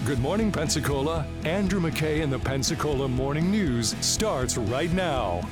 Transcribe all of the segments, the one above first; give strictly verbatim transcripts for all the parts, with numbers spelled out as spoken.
Good Morning Pensacola, Andrew McKay and the Pensacola Morning News starts right now.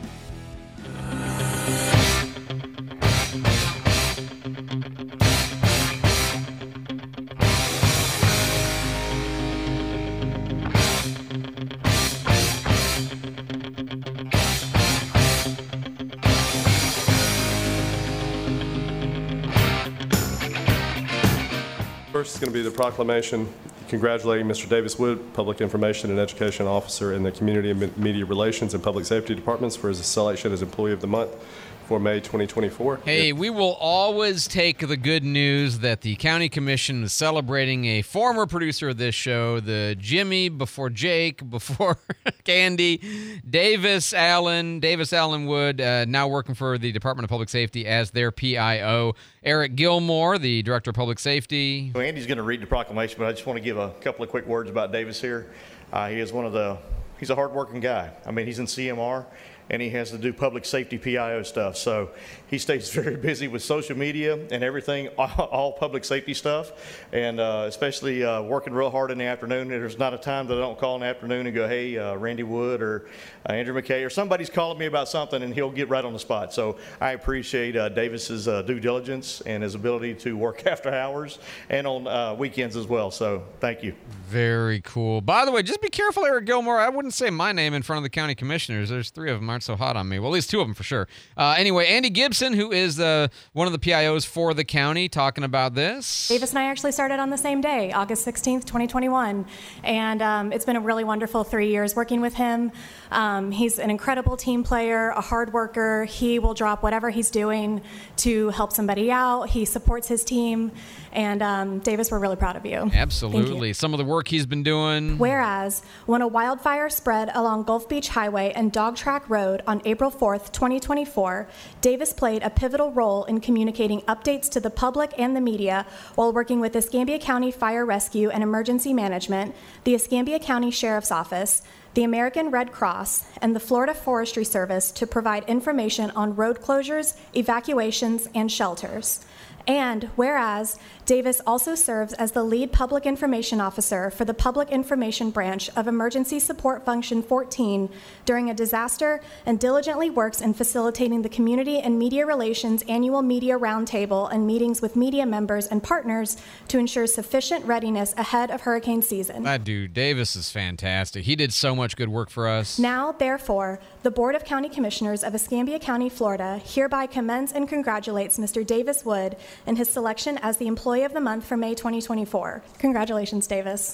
First is going to be the proclamation congratulating Mister Davis Wood, Public Information and Education Officer in the Community and Media Relations and Public Safety Departments, for his selection as Employee of the Month for May twenty twenty-four. Hey, yep. We will always take the good news that the County Commission is celebrating a former producer of this show, the Jimmy before Jake, before Candy, Davis Allen, Davis Allen Wood, uh, now working for the Department of Public Safety as their P I O. Eric Gilmore, the Director of Public Safety. Well, Andy's going to read the proclamation, but I just want to give a couple of quick words about Davis here. Uh, he is one of the, he's a hardworking guy. I mean, he's in C M R, and he has to do public safety P I O stuff. So he stays very busy with social media and everything, all, all public safety stuff, and uh, especially uh, working real hard in the afternoon. There's not a time that I don't call in the afternoon and go, hey, uh, Randy Wood or uh, Andrew McKay, or somebody's calling me about something, and he'll get right on the spot. So I appreciate uh, Davis's uh, due diligence and his ability to work after hours and on uh, weekends as well. So thank you. Very cool. By the way, just be careful, Eric Gilmore. I wouldn't say my name in front of the county commissioners. There's three of them aren't so hot on me. Well, at least two of them for sure. Uh, anyway, Andy Gibson, who is uh, one of the P I Os for the county, talking about this. Davis and I actually started on the same day, August sixteenth, twenty twenty-one. And um, it's been a really wonderful three years working with him. Um, he's an incredible team player, a hard worker. He will drop whatever he's doing to help somebody out. He supports his team. And um, Davis, we're really proud of you. Absolutely. You. Some of the work he's been doing. Whereas, when a wildfire spread along Gulf Beach Highway and Dog Track Road on April fourth, twenty twenty-four, Davis played a pivotal role in communicating updates to the public and the media while working with Escambia County Fire Rescue and Emergency Management, the Escambia County Sheriff's Office, the American Red Cross, and the Florida Forestry Service to provide information on road closures, evacuations, and shelters. And whereas Davis also serves as the lead public information officer for the Public Information Branch of Emergency Support Function fourteen during a disaster, and diligently works in facilitating the Community and Media Relations Annual Media Roundtable and meetings with media members and partners to ensure sufficient readiness ahead of hurricane season. That dude, Davis, is fantastic. He did so much good work for us. Now, therefore, the Board of County Commissioners of Escambia County, Florida, hereby commends and congratulates Mister Davis Wood in his selection as the Employee of the Month for May twenty twenty-four. Congratulations, Davis.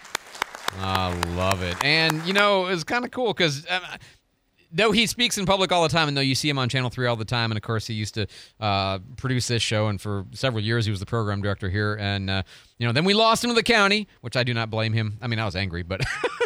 I love it. And, you know, it's kind of cool because um, though he speaks in public all the time, and though you see him on Channel three all the time, and, of course, he used to uh, produce this show, and for several years he was the program director here. And, uh, you know, then we lost him to the county, which I do not blame him. I mean, I was angry, but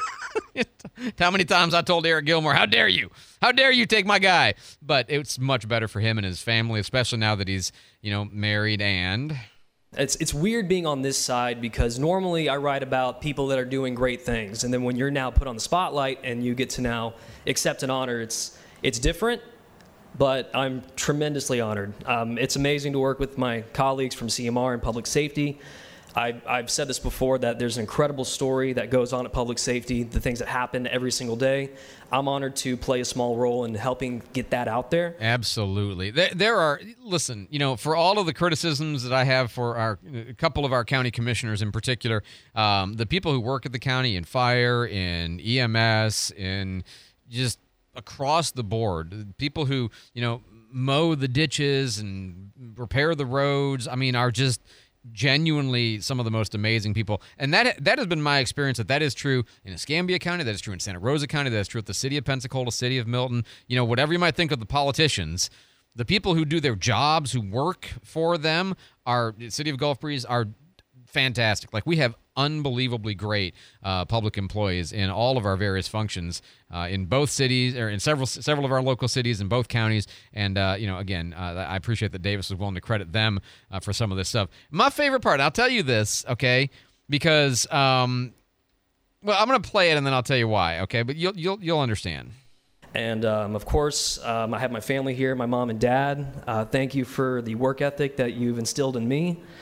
how many times I told Eric Gilmore, how dare you? How dare you take my guy? But it's much better for him and his family, especially now that he's, you know, married and... It's it's weird being on this side because normally I write about people that are doing great things, and then when you're now put on the spotlight and you get to now accept an honor, it's it's different, but I'm tremendously honored. Um, it's amazing to work with my colleagues from C M R and Public Safety. I, I've said this before, that there's an incredible story that goes on at Public Safety, the things that happen every single day. I'm honored to play a small role in helping get that out there. Absolutely. There, there are, listen, you know, for all of the criticisms that I have for our a couple of our county commissioners in particular, um, the people who work at the county in fire, in E M S, in just across the board, people who, you know, mow the ditches and repair the roads, I mean, are just genuinely some of the most amazing people. And that that has been my experience, that that is true in Escambia County, that is true in Santa Rosa County, that is true at the city of Pensacola, city of Milton. You know, whatever you might think of the politicians, the people who do their jobs, who work for them, are, the city of Gulf Breeze, are fantastic. Like, we have unbelievably great uh, public employees in all of our various functions uh, in both cities, or in several several of our local cities in both counties. And, uh, you know, again, uh, I appreciate that Davis was willing to credit them uh, for some of this stuff. My favorite part, I'll tell you this, okay, because, um, well, I'm going to play it and then I'll tell you why, okay, but you'll you'll you'll understand. And, um, of course, um, I have my family here, my mom and dad. Uh, thank you for the work ethic that you've instilled in me.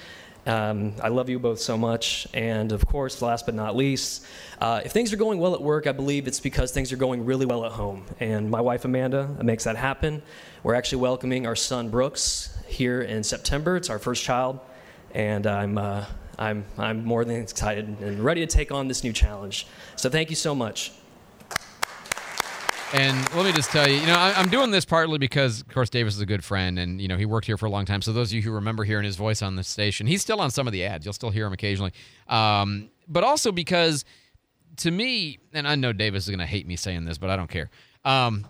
Um, I love you both so much. And of course, last but not least, uh, if things are going well at work, I believe it's because things are going really well at home. And my wife, Amanda, makes that happen. We're actually welcoming our son, Brooks, here in September. It's our first child. And I'm, uh, I'm, I'm more than excited and ready to take on this new challenge. So thank you so much. And let me just tell you, you know, I, I'm doing this partly because, of course, Davis is a good friend, and, you know, he worked here for a long time. So those of you who remember hearing his voice on the station, he's still on some of the ads. You'll still hear him occasionally. Um, but also because, to me, and I know Davis is going to hate me saying this, but I don't care. Um,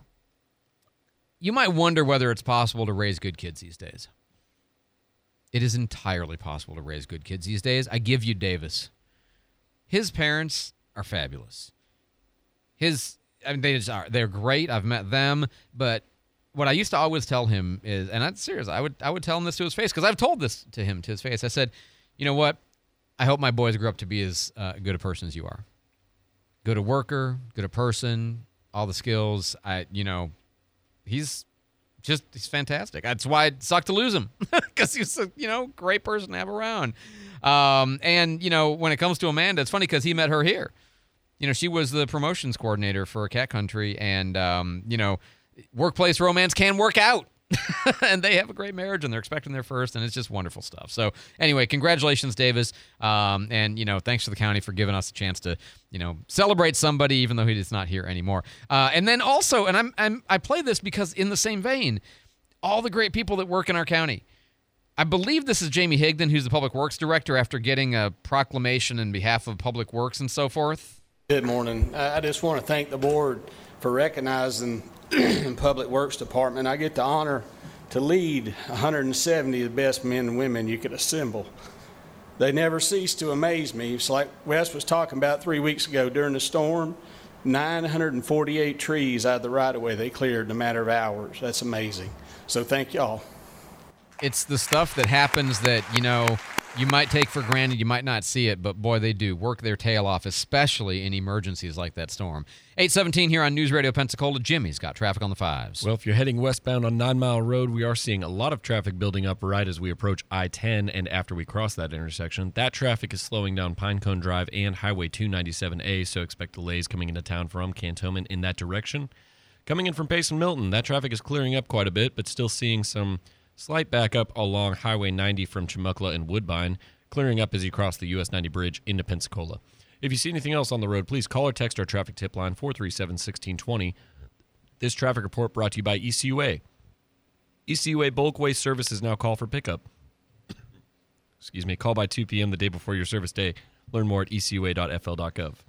you might wonder whether it's possible to raise good kids these days. It is entirely possible to raise good kids these days. I give you Davis. His parents are fabulous. His... I mean, they just are. They're great. I've met them. But what I used to always tell him is, and I'm serious, I would I would tell him this to his face, because I've told this to him to his face. I said, you know what? I hope my boys grow up to be as uh, good a person as you are. Good a worker, good a person, all the skills. I, you know, he's just, he's fantastic. That's why it sucked to lose him, because he's a, you know, great person to have around. Um, and, you know, when it comes to Amanda, it's funny because he met her here. You know, she was the promotions coordinator for Cat Country, and, um, you know, workplace romance can work out. And they have a great marriage, and they're expecting their first, and it's just wonderful stuff. So, anyway, congratulations, Davis. Um, and, you know, thanks to the county for giving us a chance to, you know, celebrate somebody, even though he's not here anymore. Uh, and then also, and I'm, I'm, I play this because in the same vein, all the great people that work in our county. I believe this is Jamie Higdon, who's the Public Works Director, after getting a proclamation in behalf of Public Works and so forth. Good morning. I just want to thank the board for recognizing the Public Works Department. I get the honor to lead one hundred seventy of the best men and women you could assemble. They never cease to amaze me. It's like Wes was talking about three weeks ago during the storm, nine hundred forty-eight trees out of the right-of-way they cleared in a matter of hours. That's amazing. So thank y'all. It's the stuff that happens that, you know, you might take for granted, you might not see it, but boy, they do work their tail off, especially in emergencies like that storm. eight seventeen here on News Radio Pensacola. Jimmy's got traffic on the fives. Well, if you're heading westbound on Nine Mile Road, we are seeing a lot of traffic building up right as we approach I ten and after we cross that intersection. That traffic is slowing down Pinecone Drive and Highway two ninety-seven A, so expect delays coming into town from Cantonment in that direction. Coming in from Payson Milton, that traffic is clearing up quite a bit, but still seeing some slight backup along Highway ninety from Chumuckla and Woodbine, clearing up as you cross the U S ninety bridge into Pensacola. If you see anything else on the road, please call or text our traffic tip line, four three seven, one six two zero. This traffic report brought to you by E C U A. E C U A bulk waste service is now call for pickup. Excuse me, call by two p.m. the day before your service day. Learn more at e c u a dot f l dot gov.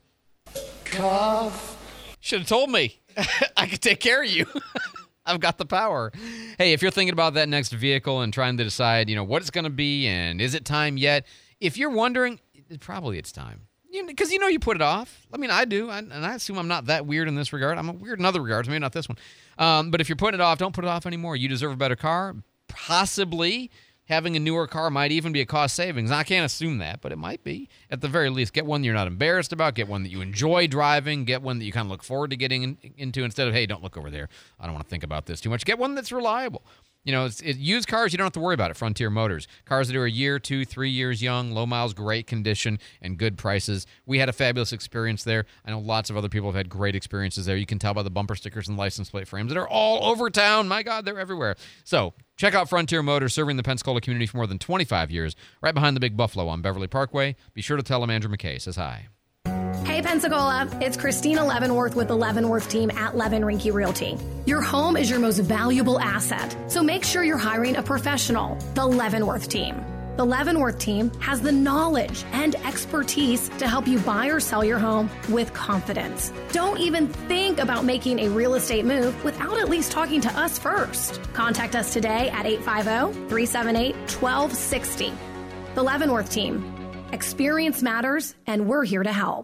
Cough. Should have told me. I could take care of you. I've got the power. Hey, if you're thinking about that next vehicle and trying to decide, you know, what it's going to be and is it time yet, if you're wondering, it, probably it's time. Because you, you know you put it off. I mean, I do, I, and I assume I'm not that weird in this regard. I'm weird in other regards, maybe not this one. Um, but if you're putting it off, don't put it off anymore. You deserve a better car. Possibly having a newer car might even be a cost savings. I can't assume that, but it might be. At the very least, get one you're not embarrassed about. Get one that you enjoy driving. Get one that you kind of look forward to getting in, into instead of, hey, don't look over there. I don't want to think about this too much. Get one that's reliable. You know, it's, it, used cars, you don't have to worry about it. Frontier Motors. Cars that are a year, two, three years young, low miles, great condition, and good prices. We had a fabulous experience there. I know lots of other people have had great experiences there. You can tell by the bumper stickers and license plate frames that are all over town. My God, they're everywhere. So check out Frontier Motors, serving the Pensacola community for more than twenty-five years, right behind the Big Buffalo on Beverly Parkway. Be sure to tell them Andrew McKay says hi. Hey Pensacola, it's Christina Leavenworth with the Leavenworth team at Levin Rinke Realty. Your home is your most valuable asset, so make sure you're hiring a professional, the Leavenworth team. The Leavenworth team has the knowledge and expertise to help you buy or sell your home with confidence. Don't even think about making a real estate move without at least talking to us first. Contact us today at eight five zero, three seven eight, one two six zero. The Leavenworth team. Experience matters, and we're here to help.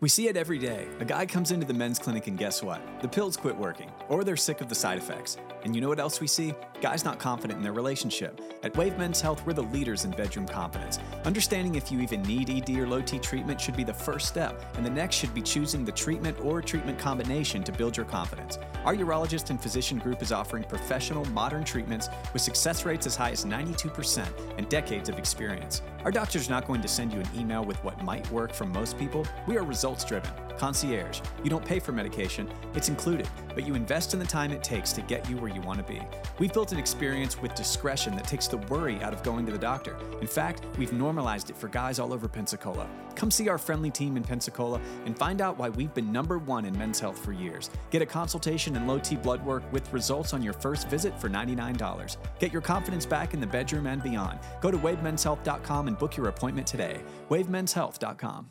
We see it every day. A guy comes into the men's clinic and guess what? The pills quit working, or they're sick of the side effects. And you know what else we see? Guys not confident in their relationship. At Wave Men's Health, we're the leaders in bedroom confidence. Understanding if you even need E D or low T treatment should be the first step, and the next should be choosing the treatment or treatment combination to build your confidence. Our urologist and physician group is offering professional, modern treatments with success rates as high as ninety-two percent and decades of experience. Our doctor's not going to send you an email with what might work for most people. We are results-driven. Concierge. You don't pay for medication, it's included, but you invest in the time it takes to get you where you want to be. We've built an experience with discretion that takes the worry out of going to the doctor. In fact, we've normalized it for guys all over Pensacola. Come see our friendly team in Pensacola and find out why we've been number one in men's health for years. Get a consultation and low T blood work with results on your first visit for ninety-nine dollars. Get your confidence back in the bedroom and beyond. Go to wave men's health dot com and book your appointment today. wave men's health dot com.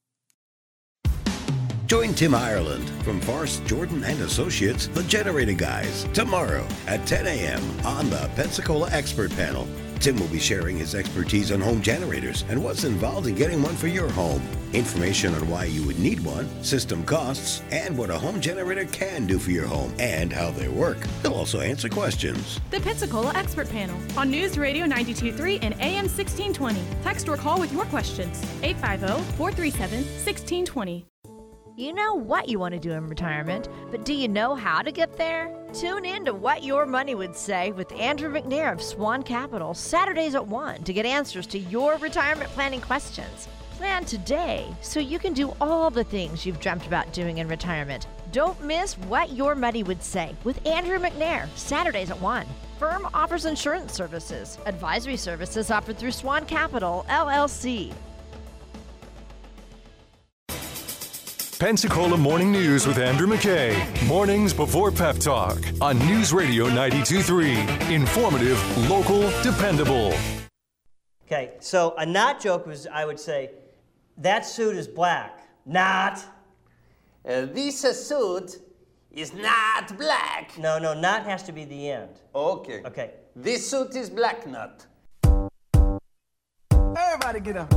Join Tim Ireland from Forrest, Jordan and Associates, the Generator Guys, tomorrow at ten a.m. on the Pensacola Expert Panel. Tim will be sharing his expertise on home generators and what's involved in getting one for your home. Information on why you would need one, system costs, and what a home generator can do for your home and how they work. He'll also answer questions. The Pensacola Expert Panel on News Radio ninety-two point three and A M sixteen twenty. Text or call with your questions. eight five zero, four three seven, one six two zero. You know what you want to do in retirement, but do you know how to get there? Tune in to What Your Money Would Say with Andrew McNair of Swan Capital, Saturdays at one, to get answers to your retirement planning questions. Plan today so you can do all the things you've dreamt about doing in retirement. Don't miss What Your Money Would Say with Andrew McNair, Saturdays at one. Firm offers insurance services. Advisory services offered through Swan Capital, L L C. Pensacola Morning News with Andrew McKay. Mornings before Pep Talk on News Radio ninety-two point three. Informative, local, dependable. Okay, so a not joke was, I would say, that suit is black. Not. Uh, this uh, suit is not black. No, no, not has to be the end. Okay. Okay. This suit is black nut. Everybody get up.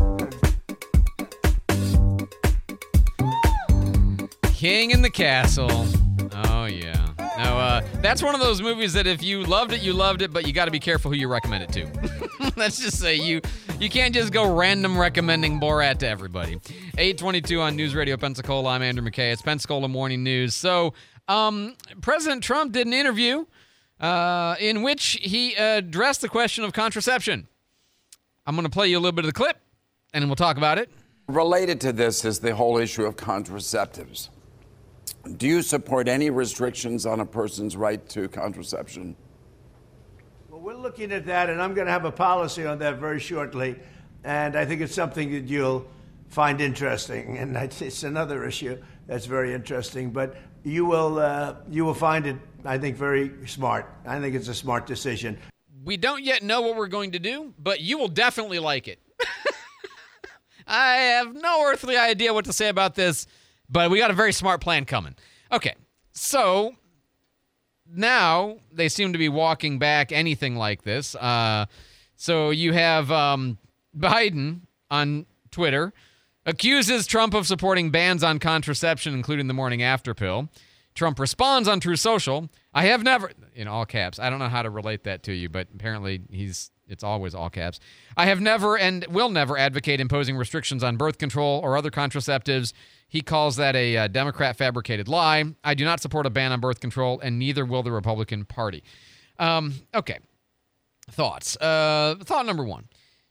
King in the Castle. Oh, yeah. Now, uh, that's one of those movies that if you loved it, you loved it, but you got to be careful who you recommend it to. Let's just say you you can't just go random recommending Borat to everybody. eight twenty-two on News Radio Pensacola. I'm Andrew McKay. It's Pensacola Morning News. So, um, President Trump did an interview uh, in which he addressed the question of contraception. I'm going to play you a little bit of the clip, and then we'll talk about it. Related to this is the whole issue of contraceptives. Do you support any restrictions on a person's right to contraception? Well, we're looking at that, and I'm going to have a policy on that very shortly. And I think it's something that you'll find interesting. And it's another issue that's very interesting. But you will, uh, you will find it, I think, very smart. I think it's a smart decision. We don't yet know what we're going to do, but you will definitely like it. I have no earthly idea what to say about this, but we got a very smart plan coming. Okay, so now they seem to be walking back anything like this. Uh, so you have um, Biden on Twitter accuses Trump of supporting bans on contraception, including the morning after pill. Trump responds on Truth Social, I have never, in all caps, I don't know how to relate that to you, but apparently he's it's always all caps. I have never and will never advocate imposing restrictions on birth control or other contraceptives. He calls that a uh, Democrat fabricated lie. I do not support a ban on birth control, and neither will the Republican Party. Um, okay. Thoughts. Uh, thought number one.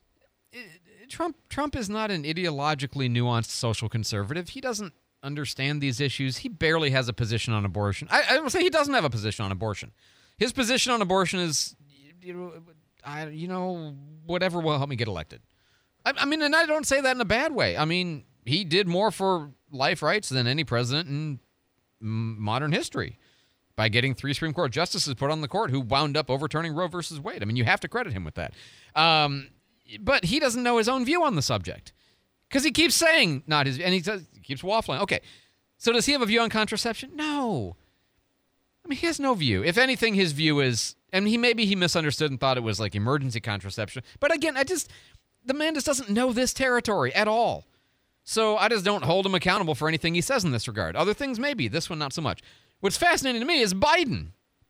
Trump Trump is not an ideologically nuanced social conservative. He doesn't understand these issues. He barely has a position on abortion. I, I would say he doesn't have a position on abortion. His position on abortion is, you know, I, you know, whatever will help me get elected. I, I mean, and I don't say that in a bad way. I mean, he did more for life rights than any president in modern history by getting three Supreme Court justices put on the court who wound up overturning Roe versus Wade. I mean, you have to credit him with that. Um, but he doesn't know his own view on the subject because he keeps saying not his, and he, does, he keeps waffling. Okay, so does he have a view on contraception? No. I mean, he has no view. If anything, his view is, and he maybe he misunderstood and thought it was like emergency contraception. But again, I just, the man just doesn't know this territory at all. So I just don't hold him accountable for anything he says in this regard. Other things, maybe. This one, not so much. What's fascinating to me is Biden.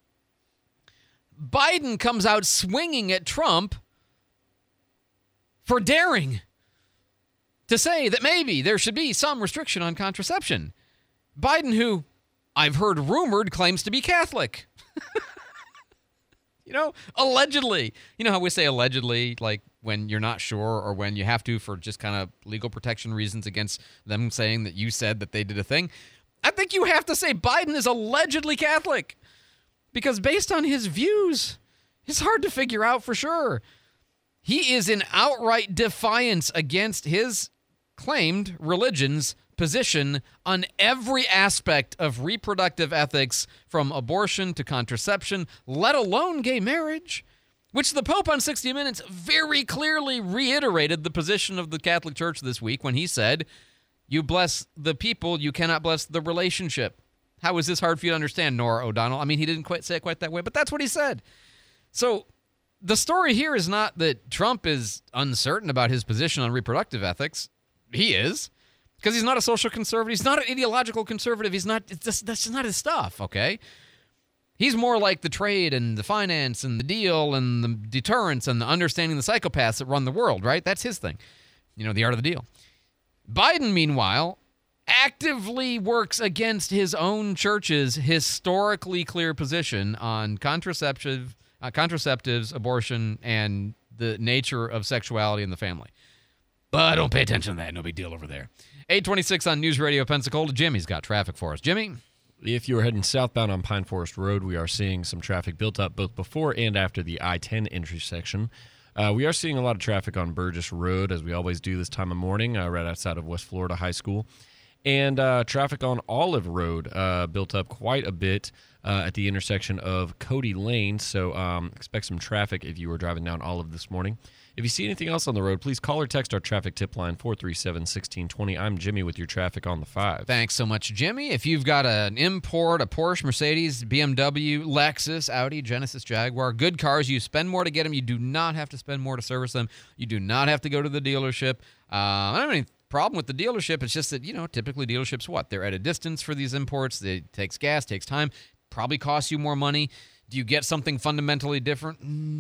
Biden comes out swinging at Trump for daring to say that maybe there should be some restriction on contraception. Biden, who I've heard rumored claims to be Catholic. You know, allegedly. You know how we say allegedly, like when you're not sure or when you have to for just kind of legal protection reasons against them saying that you said that they did a thing? I think you have to say Biden is allegedly Catholic because based on his views, it's hard to figure out for sure. He is in outright defiance against his claimed religion's position on every aspect of reproductive ethics, from abortion to contraception, let alone gay marriage, which the Pope on sixty minutes very clearly reiterated the position of the Catholic Church this week when he said, you bless the people, you cannot bless the relationship. How is this hard for you to understand, Nora O'Donnell? I mean, he didn't quite say it quite that way, but that's what he said. So the story here is not that Trump is uncertain about his position on reproductive ethics. He is. Because he's not a social conservative. He's not an ideological conservative. He's not, it's just, that's just not his stuff, okay? He's more like the trade and the finance and the deal and the deterrence and the understanding the psychopaths that run the world, right? That's his thing. You know, the art of the deal. Biden, meanwhile, actively works against his own church's historically clear position on contraceptive, uh, contraceptives, abortion, and the nature of sexuality in the family. But don't pay attention to that. No big deal over there. eight twenty-six on News Radio Pensacola. Jimmy's got traffic for us. Jimmy? If you're heading southbound on Pine Forest Road, we are seeing some traffic built up both before and after the I ten intersection. Uh, we are seeing a lot of traffic on Burgess Road, as we always do this time of morning, uh, right outside of West Florida High School. And uh, traffic on Olive Road uh, built up quite a bit uh, at the intersection of Cody Lane. So um, expect some traffic if you were driving down Olive this morning. If you see anything else on the road, please call or text our traffic tip line, four three seven, one six two zero. I'm Jimmy with your traffic on the five. Thanks so much, Jimmy. If you've got an import, a Porsche, Mercedes, B M W, Lexus, Audi, Genesis, Jaguar, good cars, you spend more to get them. You do not have to spend more to service them. You do not have to go to the dealership. Uh, I don't have any problem with the dealership. It's just that, you know, typically dealerships, what? They're at a distance for these imports. It takes gas, takes time, probably costs you more money. Do you get something fundamentally different?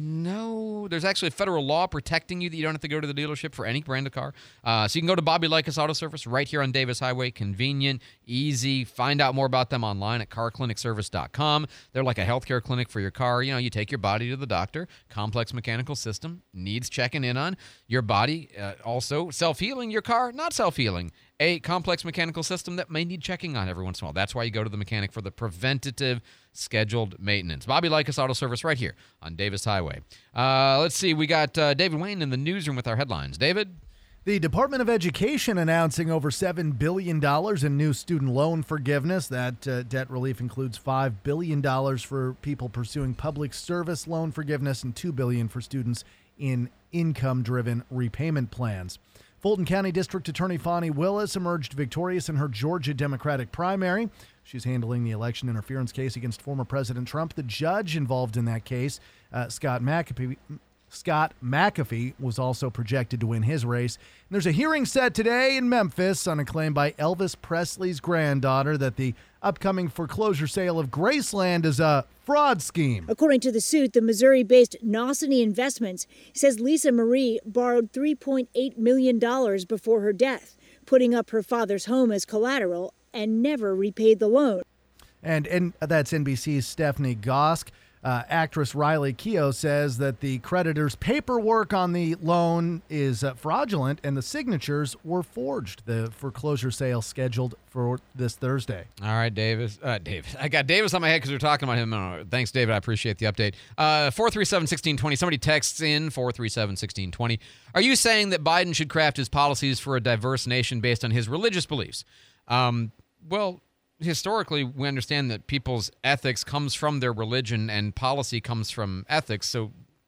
No. There's actually a federal law protecting you that you don't have to go to the dealership for any brand of car. Uh, so you can go to Bobby Likas Auto Service right here on Davis Highway. Convenient, easy. Find out more about them online at car clinic service dot com. They're like a healthcare clinic for your car. You know, you take your body to the doctor. Complex mechanical system. Needs checking in on. Your body uh, also self-healing. Your car, not self-healing. A complex mechanical system that may need checking on every once in a while. That's why you go to the mechanic for the preventative scheduled maintenance. Bobby Likas Auto Service right here on Davis Highway. Uh, let's see. We got uh, David Wayne in the newsroom with our headlines. David? The Department of Education announcing over seven billion dollars in new student loan forgiveness. That uh, debt relief includes five billion dollars for people pursuing public service loan forgiveness and two billion dollars for students in income-driven repayment plans. Fulton County District Attorney Fani Willis emerged victorious in her Georgia Democratic primary. She's handling the election interference case against former President Trump. The judge involved in that case, uh, Scott McAfee, Scott McAfee, was also projected to win his race. And there's a hearing set today in Memphis on a claim by Elvis Presley's granddaughter that the upcoming foreclosure sale of Graceland is a fraud scheme. According to the suit, the Missouri-based Nosany Investments says Lisa Marie borrowed three point eight million dollars before her death, putting up her father's home as collateral, and never repaid the loan. And, and that's N B C's Stephanie Gosk. Uh, actress Riley Keough says that the creditor's paperwork on the loan is uh, fraudulent and the signatures were forged. The foreclosure sale scheduled for this Thursday. All right, Davis. Uh, Davis. I got Davis on my head because we were talking about him. Uh, thanks, David. I appreciate the update. Uh, four three seven, one six two zero. Somebody texts in four three seven, one six two zero. Are you saying that Biden should craft his policies for a diverse nation based on his religious beliefs? Um, well... Historically, we understand that people's ethics comes from their religion and policy comes from ethics. So,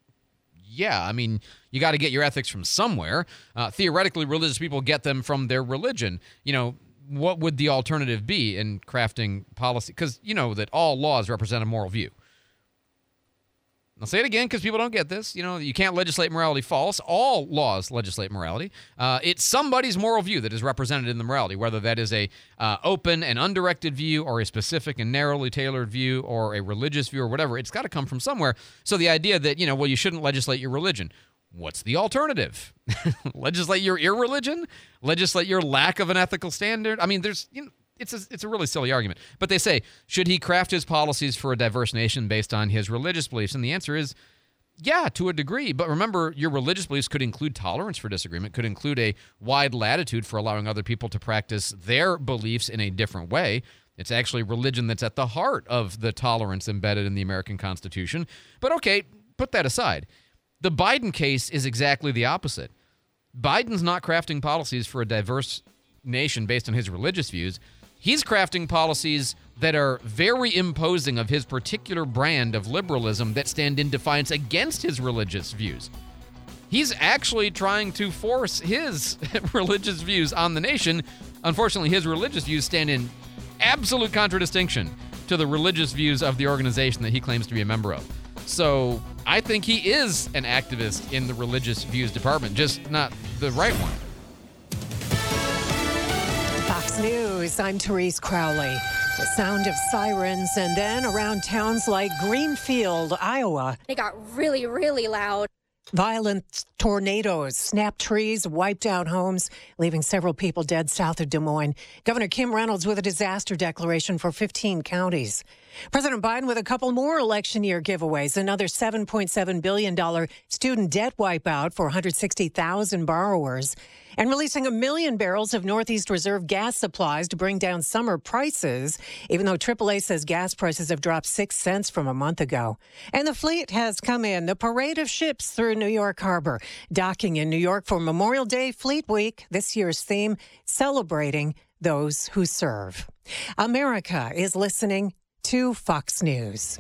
yeah, I mean, you got to get your ethics from somewhere. Uh, theoretically, religious people get them from their religion. You know, what would the alternative be in crafting policy? Because you know that all laws represent a moral view. I'll say it again because people don't get this. You know, you can't legislate morality false. All laws legislate morality. Uh, it's somebody's moral view that is represented in the morality, whether that is a uh, open and undirected view or a specific and narrowly tailored view or a religious view or whatever. It's got to come from somewhere. So the idea that, you know, well, you shouldn't legislate your religion. What's the alternative? Legislate your irreligion? Legislate your lack of an ethical standard? I mean, there's, you know, It's a, it's a really silly argument. But they say, should he craft his policies for a diverse nation based on his religious beliefs? And the answer is, yeah, to a degree. But remember, your religious beliefs could include tolerance for disagreement, could include a wide latitude for allowing other people to practice their beliefs in a different way. It's actually religion that's at the heart of the tolerance embedded in the American Constitution. But okay, put that aside. The Biden case is exactly the opposite. Biden's not crafting policies for a diverse nation based on his religious views. He's crafting policies that are very imposing of his particular brand of liberalism that stand in defiance against his religious views. He's actually trying to force his religious views on the nation. Unfortunately, his religious views stand in absolute contradistinction to the religious views of the organization that he claims to be a member of. So I think he is an activist in the religious views department, just not the right one. Fox News, I'm Therese Crowley. The sound of sirens, and then around towns like Greenfield, Iowa. They got really, really loud. Violent tornadoes snapped trees, wiped out homes, leaving several people dead south of Des Moines. Governor Kim Reynolds with a disaster declaration for fifteen counties. President Biden with a couple more election year giveaways, another seven point seven billion dollars student debt wipeout for one hundred sixty thousand borrowers, and releasing a million barrels of Northeast Reserve gas supplies to bring down summer prices, even though triple A says gas prices have dropped six cents from a month ago. And the fleet has come in, the parade of ships through New York Harbor, docking in New York for Memorial Day Fleet Week, this year's theme, celebrating those who serve. America is listening to Fox News.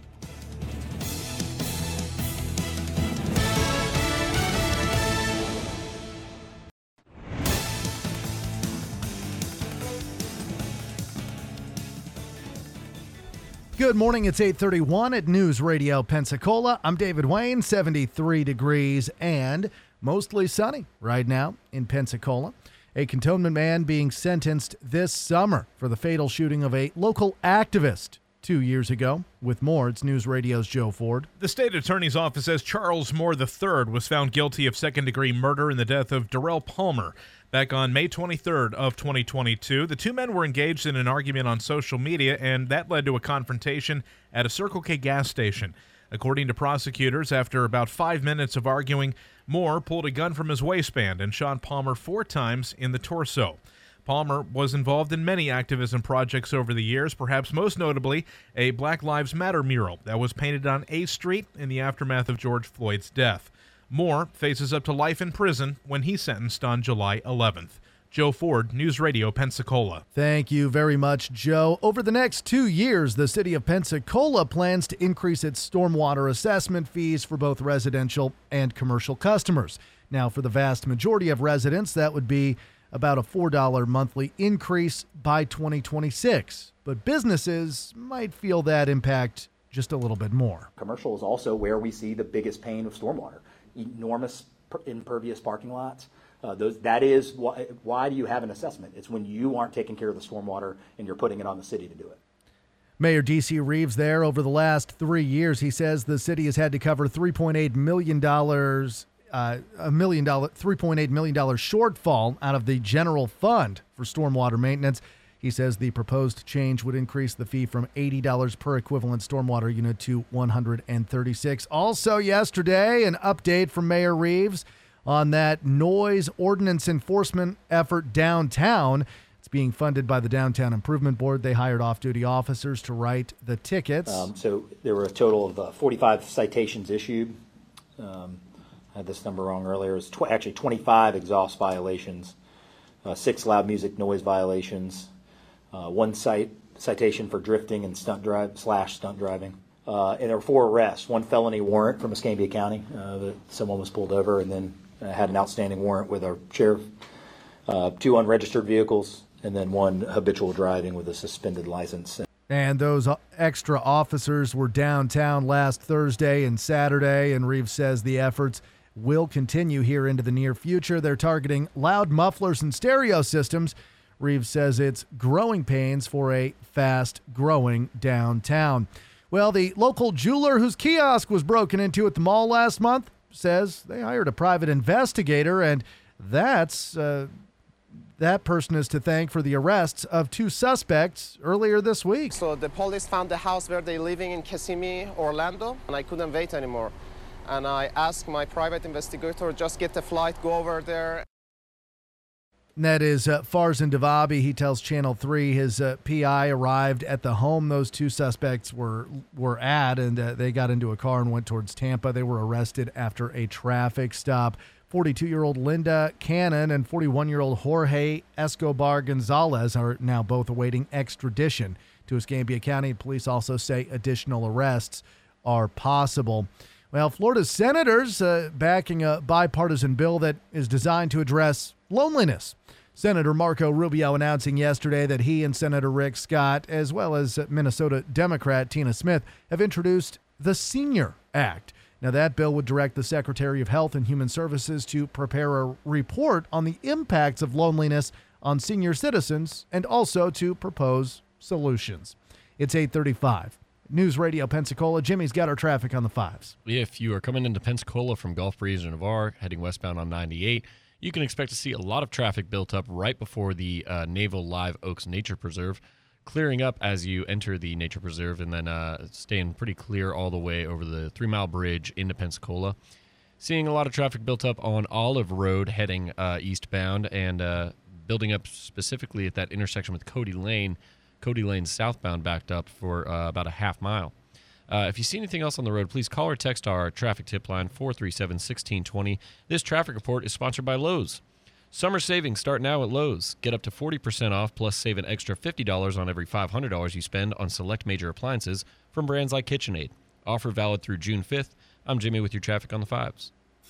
Good morning. It's eight thirty-one at News Radio Pensacola. I'm David Wayne, seventy-three degrees and mostly sunny right now in Pensacola. A cantonment man being sentenced this summer for the fatal shooting of a local activist two years ago. With more, it's News Radio's Joe Ford. The state attorney's office says Charles Moore the third was found guilty of second-degree murder in the death of Darrell Palmer. Back on May twenty-third of twenty twenty-two, the two men were engaged in an argument on social media, and that led to a confrontation at a Circle K gas station. According to prosecutors, after about five minutes of arguing, Moore pulled a gun from his waistband and shot Palmer four times in the torso. Palmer was involved in many activism projects over the years, perhaps most notably a Black Lives Matter mural that was painted on A Street in the aftermath of George Floyd's death. Moore faces up to life in prison when he's sentenced on July eleventh. Joe Ford, News Radio Pensacola. Thank you very much, Joe. Over the next two years, the city of Pensacola plans to increase its stormwater assessment fees for both residential and commercial customers. Now, for the vast majority of residents, that would be about a four dollars monthly increase by twenty twenty-six. But businesses might feel that impact just a little bit more. Commercial is also where we see the biggest pain of stormwater. Enormous impervious parking lots. Uh, those, that is why, why do you have an assessment? It's when you aren't taking care of the stormwater and you're putting it on the city to do it. Mayor D C Reeves there. Over the last three years, he says the city has had to cover three point eight million dollars, uh, a million dollar, three point eight million dollars shortfall out of the general fund for stormwater maintenance. He says the proposed change would increase the fee from eighty dollars per equivalent stormwater unit to one hundred thirty-six dollars. Also yesterday, an update from Mayor Reeves on that noise ordinance enforcement effort downtown. It's being funded by the Downtown Improvement Board. They hired off-duty officers to write the tickets. Um, so there were a total of uh, forty-five citations issued. Um, I had this number wrong earlier. It was tw- actually twenty-five exhaust violations, uh, six loud music noise violations, uh, one cite, citation for drifting and stunt drive slash stunt driving. Uh, and there were four arrests, one felony warrant from Escambia County uh, that someone was pulled over and then uh, had an outstanding warrant with our sheriff, uh, two unregistered vehicles, and then one habitual driving with a suspended license. And those extra officers were downtown last Thursday and Saturday, and Reeves says the efforts will continue here into the near future. They're targeting loud mufflers and stereo systems. Reeves says it's growing pains for a fast-growing downtown. Well, the local jeweler whose kiosk was broken into at the mall last month says they hired a private investigator, and that's uh, that person is to thank for the arrests of two suspects earlier this week. So the police found the house where they're living in Kissimmee, Orlando, and I couldn't wait anymore. And I asked my private investigator, just get the flight, go over there. That is uh, Farzan Davabi. He tells Channel three his uh, P I arrived at the home those two suspects were were at, and uh, they got into a car and went towards Tampa. They were arrested after a traffic stop. forty-two-year-old Linda Cannon and forty-one-year-old Jorge Escobar Gonzalez are now both awaiting extradition to Escambia County. Police also say additional arrests are possible. Well, Florida's senators uh, backing a bipartisan bill that is designed to address loneliness. Senator Marco Rubio announcing yesterday that he and Senator Rick Scott, as well as Minnesota Democrat Tina Smith, have introduced the Senior Act. Now, that bill would direct the Secretary of Health and Human Services to prepare a report on the impacts of loneliness on senior citizens and also to propose solutions. It's eight thirty-five. News Radio Pensacola. Jimmy's got our traffic on the fives. If you are coming into Pensacola from Gulf Breeze or Navarre, heading westbound on ninety-eight, you can expect to see a lot of traffic built up right before the uh, Naval Live Oaks Nature Preserve, clearing up as you enter the Nature Preserve, and then uh, staying pretty clear all the way over the three-mile bridge into Pensacola. Seeing a lot of traffic built up on Olive Road heading uh, eastbound, and uh, building up specifically at that intersection with Cody Lane. Cody Lane southbound backed up for uh, about a half mile. Uh, if you see anything else on the road, please call or text our traffic tip line, four three seven, one six two zero. This traffic report is sponsored by Lowe's. Summer savings start now at Lowe's. Get up to forty percent off, plus save an extra fifty dollars on every five hundred dollars you spend on select major appliances from brands like KitchenAid. Offer valid through June fifth. I'm Jimmy with your traffic on the fives.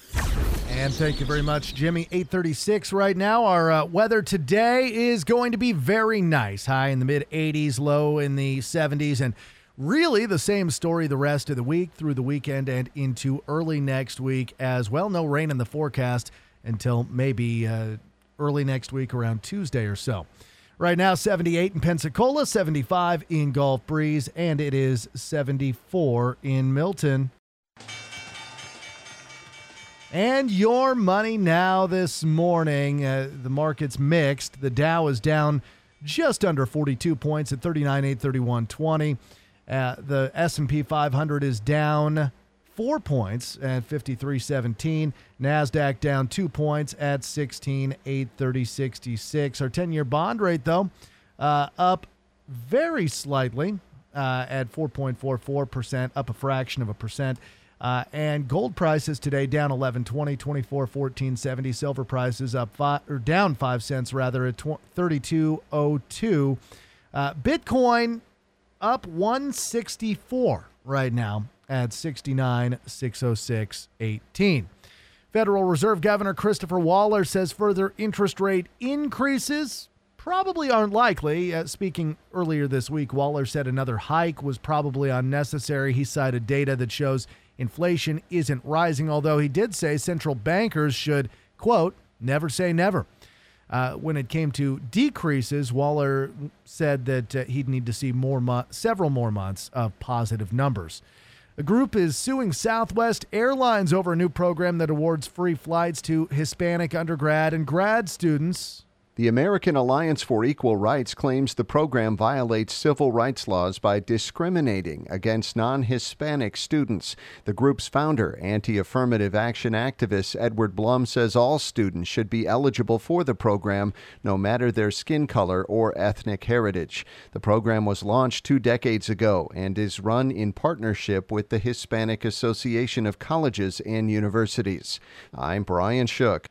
And thank you very much, Jimmy. eight thirty-six right now. Our uh, weather today is going to be very nice. High in the mid eighties, low in the seventies, and really the same story the rest of the week through the weekend and into early next week as well. No rain in the forecast until maybe uh, early next week around Tuesday or so. Right now, seventy-eight in Pensacola, seventy-five in Gulf Breeze, and it is seventy-four in Milton. And your money now this morning. Uh, the market's mixed. The Dow is down just under forty-two points at thirty-nine eight thirty-one twenty. Uh, the S and P five hundred is down four points at fifty-three seventeen. NASDAQ down two points at sixteen eight thirty sixty-six. Our ten-year bond rate, though, uh, up very slightly uh, at four point four four percent, up a fraction of a percent. Uh, and gold prices today down eleven twenty, twenty-four fourteen seventy. Silver prices up five or down five cents rather at thirty-two oh two. Uh, Bitcoin up one sixty-four right now at sixty-nine six oh six eighteen. Federal Reserve Governor Christopher Waller says further interest rate increases probably aren't likely. Uh, speaking earlier this week, Waller said another hike was probably unnecessary. He cited data that shows inflation isn't rising, although he did say central bankers should, quote, never say never. Uh, when it came to decreases, Waller said that uh, he'd need to see more mo- several more months of positive numbers. A group is suing Southwest Airlines over a new program that awards free flights to Hispanic undergrad and grad students. The American Alliance for Equal Rights claims the program violates civil rights laws by discriminating against non-Hispanic students. The group's founder, anti-affirmative action activist Edward Blum, says all students should be eligible for the program, no matter their skin color or ethnic heritage. The program was launched two decades ago and is run in partnership with the Hispanic Association of Colleges and Universities. I'm Brian Shook.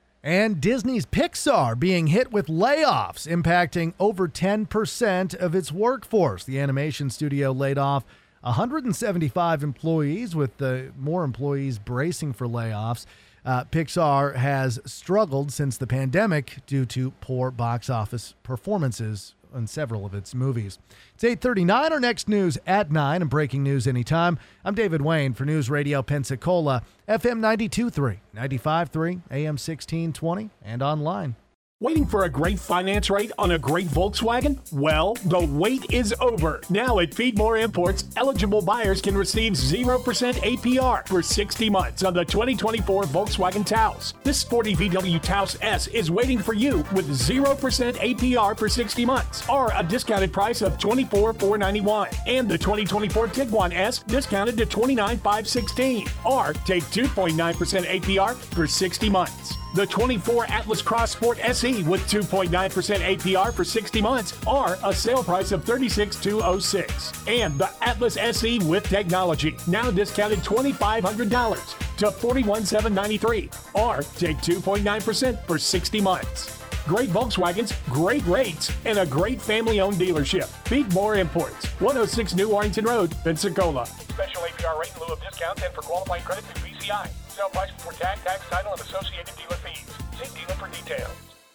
And Disney's Pixar being hit with layoffs, impacting over ten percent of its workforce. The animation studio laid off one hundred seventy-five employees, with the more employees bracing for layoffs. Uh, Pixar has struggled since the pandemic due to poor box office performances in several of its movies. It's eight thirty-nine. Our next news at nine and breaking news anytime. I'm David Wayne for News Radio Pensacola, F M ninety-two point three, ninety-five point three, A M sixteen twenty, and online. Waiting for a great finance rate on a great Volkswagen? Well, the wait is over. Now at Feedmore Imports, eligible buyers can receive zero percent A P R for sixty months on the twenty twenty-four Volkswagen Taos. This sporty V W Taos S is waiting for you with zero percent A P R for sixty months, or a discounted price of twenty-four thousand four hundred ninety-one dollars. And the twenty twenty-four Tiguan S discounted to twenty-nine thousand five hundred sixteen dollars, or take two point nine percent A P R for sixty months. The twenty-four Atlas Cross Sport S E with two point nine percent A P R for sixty months, or a sale price of thirty-six thousand two hundred six dollars. And the Atlas S E with technology, now discounted two thousand five hundred dollars to forty-one thousand seven hundred ninety-three dollars, or take two point nine percent for sixty months. Great Volkswagens, great rates, and a great family-owned dealership. Feedmore Imports, one oh six New Warrington Road, Pensacola. Special A P R rate in lieu of discounts and for qualifying credit through B C I. Sale price before tax, tax, title, and associated dealer fees. See dealer for details.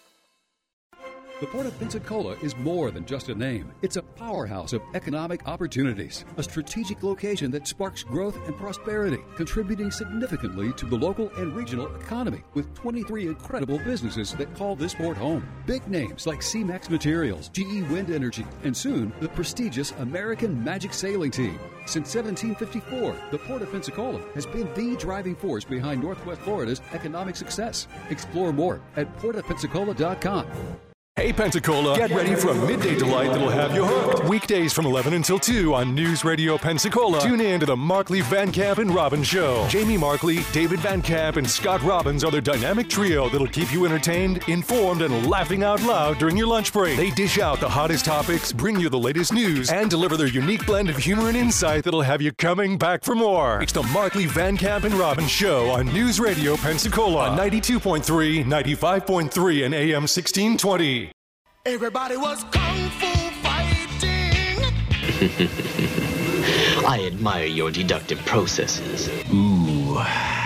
The Port of Pensacola is more than just a name. It's a powerhouse of economic opportunities, a strategic location that sparks growth and prosperity, contributing significantly to the local and regional economy, with twenty-three incredible businesses that call this port home. Big names like C-Max Materials, G E Wind Energy, and soon the prestigious American Magic Sailing Team. Since seventeen fifty-four, the Port of Pensacola has been the driving force behind Northwest Florida's economic success. Explore more at port of pensacola dot com. Hey Pensacola, get ready for a midday delight that'll have you hooked. Weekdays from eleven until two on News Radio Pensacola. Tune in to the Markley, Van Camp, and Robbins Show. Jamie Markley, David Van Camp, and Scott Robbins are their dynamic trio that'll keep you entertained, informed, and laughing out loud during your lunch break. They dish out the hottest topics, bring you the latest news, and deliver their unique blend of humor and insight that'll have you coming back for more. It's the Markley, Van Camp, and Robbins Show on News Radio Pensacola on ninety-two point three, ninety-five point three, and A M sixteen twenty. Everybody was kung fu fighting. I admire your deductive processes. Ooh,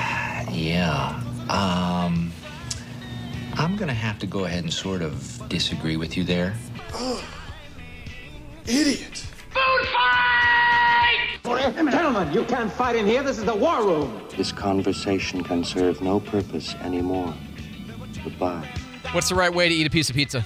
yeah. Um, I'm gonna have to go ahead and sort of disagree with you there. Oh, idiot. Food fight! Gentlemen, you can't fight in here. This is the war room. This conversation can serve no purpose anymore. Goodbye. What's the right way to eat a piece of pizza?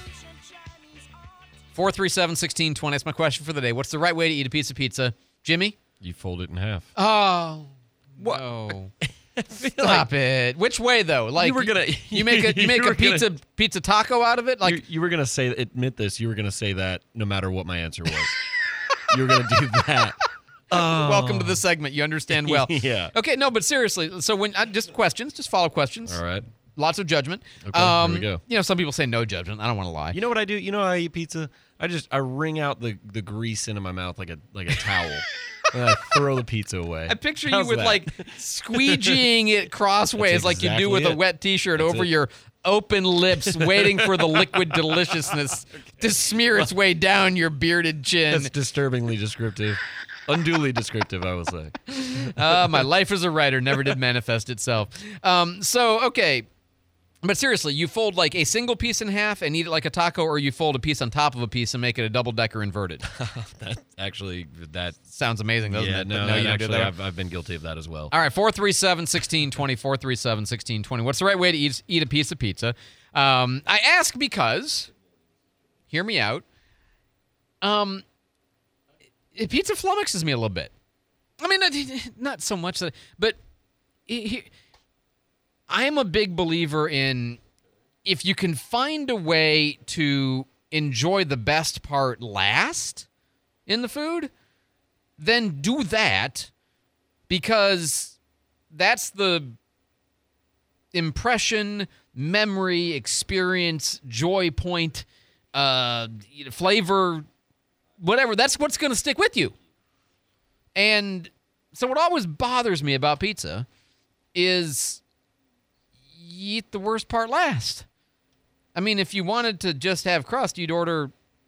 four three seven, one six two zero. That's my question for the day. What's the right way to eat a piece of pizza? Jimmy? You fold it in half. Oh, no. Stop like it. Which way, though? Like you were gonna you make a you make you a pizza gonna, pizza taco out of it? Like you, you were gonna say, admit this. You were gonna say that no matter what my answer was. You were gonna do that. Oh. Welcome to the segment. You understand well. Yeah. Okay. No, but seriously. So when uh, just questions, just follow questions. All right. Lots of judgment. Okay, um, here we go. You know, some people say no judgment. I don't want to lie. You know what I do? You know how I eat pizza? I just I wring out the, the grease into my mouth like a like a towel, and I throw the pizza away. I picture How's you with that? like squeegeeing it crossways, That's like you do exactly with a it. wet T-shirt That's over it. your open lips, waiting for the liquid deliciousness to smear its way down your bearded chin. That's disturbingly descriptive. Unduly descriptive, I will say. uh, my life as a writer never did manifest itself. Um, so, okay. But seriously, you fold like a single piece in half and eat it like a taco, or you fold a piece on top of a piece and make it a double-decker inverted. That actually, that sounds amazing, doesn't yeah, it? no, But no you don't do actually, that. I've, I've been guilty of that as well. All right, four three seven, one six two zero, four three seven, one six two zero. What's the right way to eat, eat a piece of pizza? Um, I ask because, hear me out, um, it, pizza flummoxes me a little bit. I mean, not, not so much, that, but it, it, I am a big believer in if you can find a way to enjoy the best part last in the food, then do that, because that's the impression, memory, experience, joy point, uh, flavor, whatever. That's what's going to stick with you. And so what always bothers me about pizza is you eat the worst part last. I mean, if you wanted to just have crust, you'd order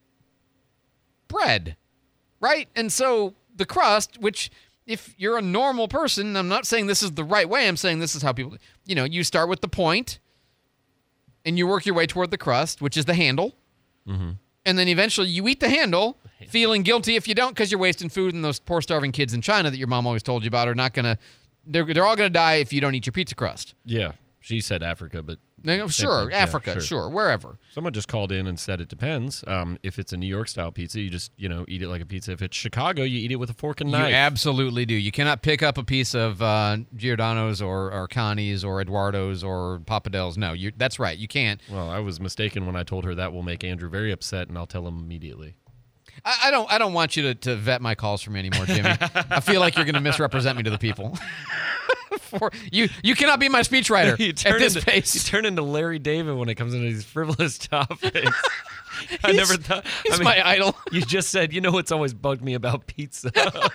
bread, right? And so the crust, which if you're a normal person, I'm not saying this is the right way, I'm saying this is how people, you know, you start with the point and you work your way toward the crust, which is the handle. Mm-hmm. And then eventually you eat the handle, feeling guilty if you don't because you're wasting food, and those poor starving kids in China that your mom always told you about are not going to, they're, they're all going to die if you don't eat your pizza crust. Yeah. She said Africa, but... No, sure, yeah, Africa, sure. sure, wherever. Someone just called in and said it depends. Um, if it's a New York-style pizza, you just, you know, eat it like a pizza. If it's Chicago, you eat it with a fork and knife. You absolutely do. You cannot pick up a piece of uh, Giordano's or, or Connie's or Eduardo's or Papadel's. No, you, that's right. You can't. Well, I was mistaken when I told her that will make Andrew very upset, and I'll tell him immediately. I, I don't I don't want you to, to vet my calls for me anymore, Jimmy. I feel like you're going to misrepresent me to the people. For, you you cannot be my speechwriter at this into, pace. You turn into Larry David when it comes into these frivolous topics. I never thought. He's I mean, my idol. You just said, you know what's always bugged me about pizza?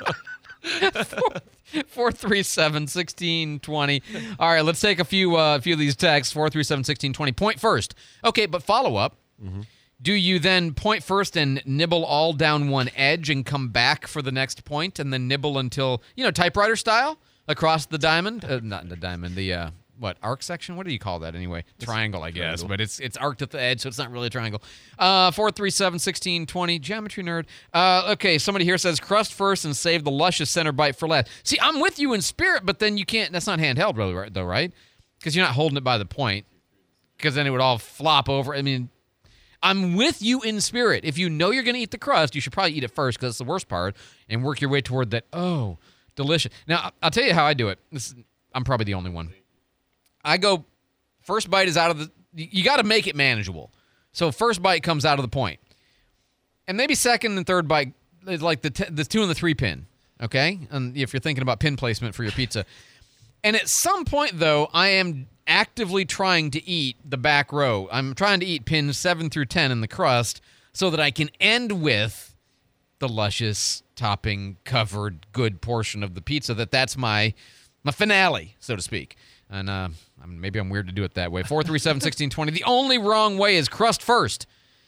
four three seven, one six two zero. All right, let's take a few uh, a few of these texts. four three seven, one six two zero. Point first. Okay, but follow up. Mm-hmm. Do you then point first and nibble all down one edge and come back for the next point and then nibble until, you know, typewriter style? Across the diamond, uh, not the diamond, the uh, what arc section? What do you call that anyway? Triangle, I guess, triangle. But it's it's arced at the edge, so it's not really a triangle. Uh, four three seven, one six two zero, geometry nerd. Uh, okay, somebody here says crust first and save the luscious center bite for last. See, I'm with you in spirit, but then you can't. That's not handheld, really, though, right? Because you're not holding it by the point. Because then it would all flop over. I mean, I'm with you in spirit. If you know you're going to eat the crust, you should probably eat it first because it's the worst part, and work your way toward that. Oh. Delicious. Now, I'll tell you how I do it. This is, I'm probably the only one. I go, first bite is out of the, you got to make it manageable. So first bite comes out of the point. And maybe second and third bite is like the, t- the two and the three pin, okay? And if you're thinking about pin placement for your pizza. And at some point, though, I am actively trying to eat the back row. I'm trying to eat pins seven through ten in the crust so that I can end with the luscious topping covered good portion of the pizza. That that's my my finale, so to speak. And uh, maybe I'm weird to do it that way. four three seven, one six two zero. The only wrong way is crust first.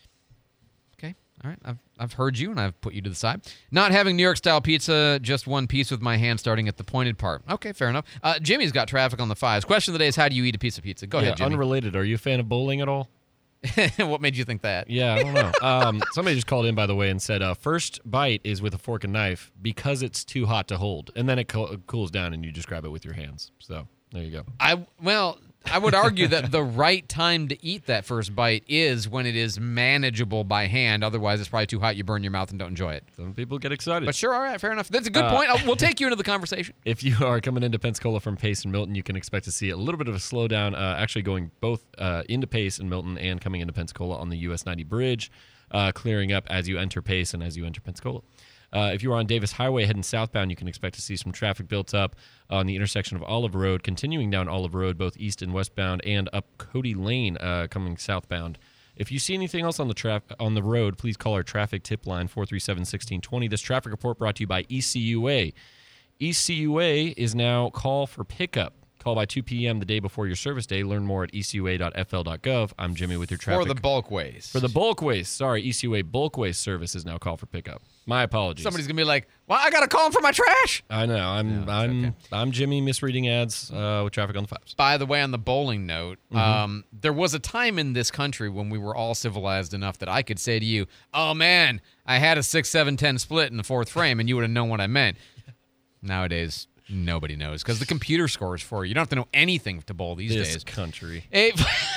Okay, all right. I've I've heard you and I've put you to the side. Not having New York style pizza, just one piece with my hand starting at the pointed part. Okay, fair enough. Uh, Jimmy's got traffic on the fives. Question of the day is, how do you eat a piece of pizza? Go yeah, ahead, Jimmy. Unrelated. Are you a fan of bowling at all? What made you think that? Yeah, I don't know. Um, somebody just called in, by the way, and said, uh, first bite is with a fork and knife because it's too hot to hold. And then it co- cools down and you just grab it with your hands. So there you go. I Well, I would argue that the right time to eat that first bite is when it is manageable by hand. Otherwise, it's probably too hot. You burn your mouth and don't enjoy it. Some people get excited. But sure, all right, fair enough. That's a good uh, point. I'll, we'll take you into the conversation. If you are coming into Pensacola from Pace and Milton, you can expect to see a little bit of a slowdown, uh, actually going both uh, into Pace and Milton and coming into Pensacola on the U S ninety bridge, uh, clearing up as you enter Pace and as you enter Pensacola. Uh, if you are on Davis Highway heading southbound, you can expect to see some traffic built up on the intersection of Olive Road, continuing down Olive Road, both east and westbound, and up Cody Lane uh, coming southbound. If you see anything else on the tra- on the road, please call our traffic tip line, four three seven, one six two zero. This traffic report brought to you by E C U A. E C U A is now call for pickup. Call by two p.m. the day before your service day. Learn more at e c u a dot f l dot gov. I'm Jimmy with your traffic. For the bulk waste. For the bulk waste. Sorry, E C U A bulk waste service is now call for pickup. My apologies. Somebody's going to be like, well, I got to call him for my trash. I know. I'm no, I'm okay. I'm Jimmy misreading ads uh, with traffic on the fives. By the way, on the bowling note, Mm-hmm. um, there was a time in this country when we were all civilized enough that I could say to you, oh, man, I had a six seven ten split in the fourth frame, and you would have known what I meant. Nowadays, nobody knows because the computer scores for you. You don't have to know anything to bowl these this days. country. Hey,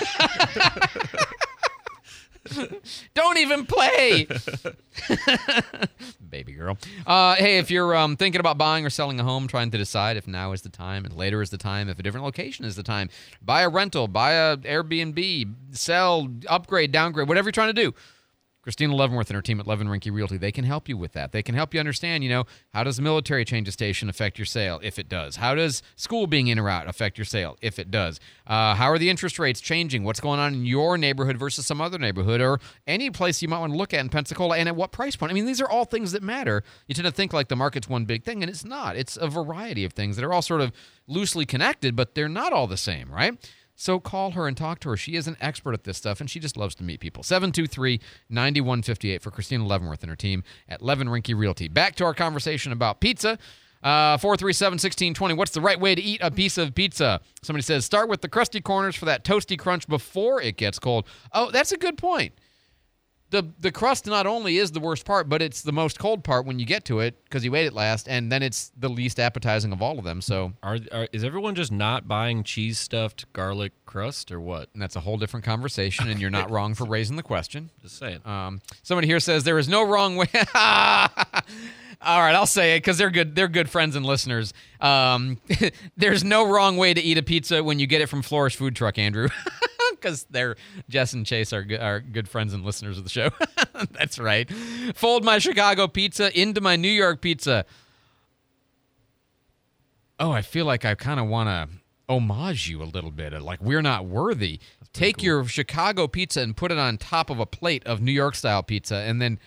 don't even play. Baby girl. Uh, hey, if you're um, thinking about buying or selling a home, trying to decide if now is the time and later is the time, if a different location is the time, buy a rental, buy a Airbnb, sell, upgrade, downgrade, whatever you're trying to do. Christina Leavenworth and her team at Levin Rinke Realty, they can help you with that. They can help you understand, you know, how does the military change of station affect your sale, if it does? How does school being in or out affect your sale, if it does? Uh, how are the interest rates changing? What's going on in your neighborhood versus some other neighborhood or any place you might want to look at in Pensacola, and at what price point? I mean, these are all things that matter. You tend to think like the market's one big thing, and it's not. It's a variety of things that are all sort of loosely connected, but they're not all the same, right? So call her and talk to her. She is an expert at this stuff, and she just loves to meet people. seven two three, nine one five eight for Christina Leavenworth and her team at Levin Rinke Realty. Back to our conversation about pizza. Uh, four three seven, one six two zero. What's the right way to eat a piece of pizza? Somebody says, start with the crusty corners for that toasty crunch before it gets cold. Oh, that's a good point. the the crust not only is the worst part, but it's the most cold part when you get to it because you ate it last, and then it's the least appetizing of all of them. So, are, are is everyone just not buying cheese stuffed garlic crust or what? And that's a whole different conversation, and you're not wrong for raising the question. Just saying. Um, somebody here says there is no wrong way. All right, I'll say it because they're good. They're good friends and listeners. Um, there's no wrong way to eat a pizza when you get it from Flourish Food Truck, Andrew. Because they're Jess and Chase are good, are good friends and listeners of the show. That's right. Fold my Chicago pizza into my New York pizza. Oh, I feel like I kind of want to homage you a little bit. Like we're not worthy. Take cool. your Chicago pizza and put it on top of a plate of New York style pizza, and then.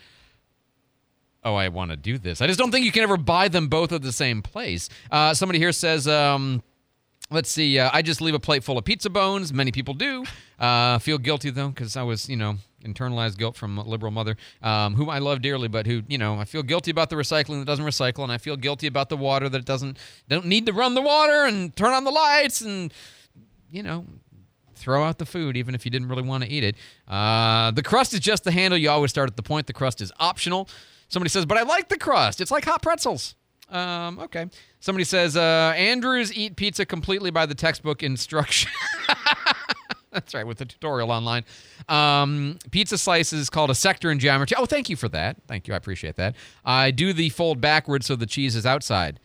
Oh, I want to do this. I just don't think you can ever buy them both at the same place. Uh, somebody here says, um, let's see, uh, I just leave a plate full of pizza bones. Many people do. Uh, feel guilty, though, because I was, you know, internalized guilt from a liberal mother, um, whom I love dearly, but who, you know, I feel guilty about the recycling that doesn't recycle, and I feel guilty about the water that doesn't, don't need to run the water and turn on the lights and, you know, throw out the food, even if you didn't really want to eat it. Uh, the crust is just the handle. You always start at the point. The crust is optional. Somebody says, but I like the crust. It's like hot pretzels. Um, okay. Somebody says, uh, Andrews eat pizza completely by the textbook instruction. That's right, with the tutorial online. Um, pizza slices called a sector in geometry. Oh, thank you for that. Thank you. I appreciate that. I do the fold backwards so the cheese is outside.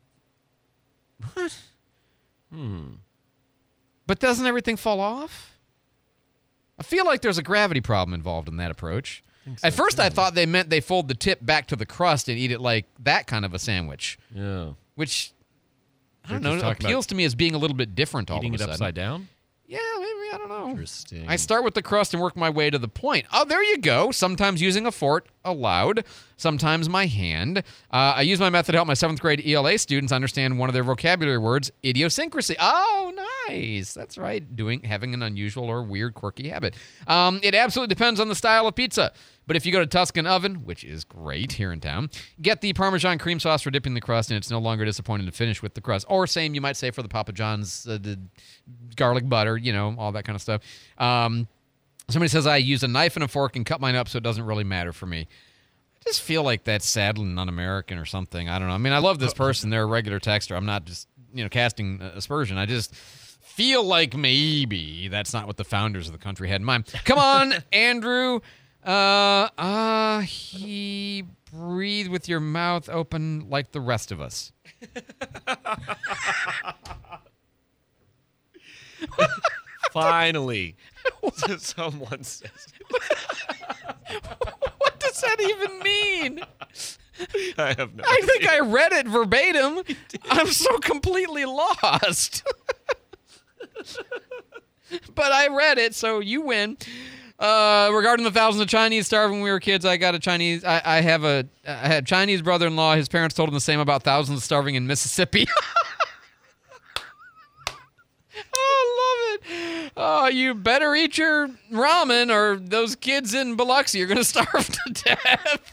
What? Hmm. But doesn't everything fall off? I feel like there's a gravity problem involved in that approach. So, At first, too. I thought they meant they fold the tip back to the crust and eat it like that kind of a sandwich. Yeah. Which, I don't know, appeals to me as being a little bit different all of a sudden. Eating it upside down? Yeah, maybe. I don't know. Interesting. I start with the crust and work my way to the point. Oh, there you go. Sometimes using a fork, allowed. Sometimes my hand. Uh, I use my method to help my seventh grade E L A students understand one of their vocabulary words, idiosyncrasy. Oh, nice. That's right. Doing having an unusual or weird, quirky habit. Um, it absolutely depends on the style of pizza. But if you go to Tuscan Oven, which is great here in town, get the Parmesan cream sauce for dipping the crust, and it's no longer disappointing to finish with the crust. Or same, you might say, for the Papa John's uh, the garlic butter, you know, all that kind of stuff. Um, somebody says I use a knife and a fork and cut mine up, so it doesn't really matter for me. I just feel like that's sadly un-American or something. I don't know. I mean, I love this person. They're a regular texter. I'm not just, you know, casting aspersion. I just feel like maybe that's not what the founders of the country had in mind. Come on, Andrew. Uh, uh, he breathed with your mouth open like the rest of us. Finally, someone says. What does that even mean? I have no I idea. think I read it verbatim. I'm so completely lost. But I read it, so you win. Uh, regarding the thousands of Chinese starving when we were kids, I got a Chinese. I, I have a. I had a Chinese brother-in-law. His parents told him the same about thousands starving in Mississippi. Oh, I love it. Oh, you better eat your ramen, or those kids in Biloxi are going to starve to death.